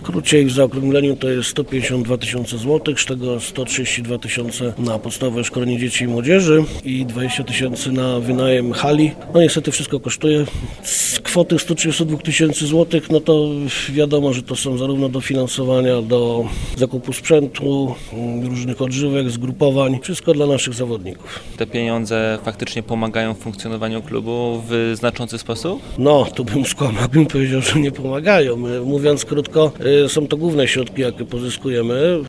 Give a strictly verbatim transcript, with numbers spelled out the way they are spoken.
skrócie i w zaokrągleniu to jest sto pięćdziesiąt dwa tysiące złotych, z tego sto trzydzieści dwa tysiące na podstawowe szkolenie dzieci i młodzieży i dwadzieścia tysięcy na wynajem hali. No niestety wszystko kosztuje. Z kwoty sto trzydzieści dwa tysięcy złotych, no to wiadomo, że to są zarówno dofinansowania do zakupu sprzętu, różnych odżywek, zgrupowań, wszystko dla naszych zawodników. Te pieniądze faktycznie pomagają w funkcjonowaniu klubu w znaczący sposób? No, tu bym skłamał, bym powiedział, że nie pomagają. Mówiąc krótko, są to główne środki, jakie pozyskujemy.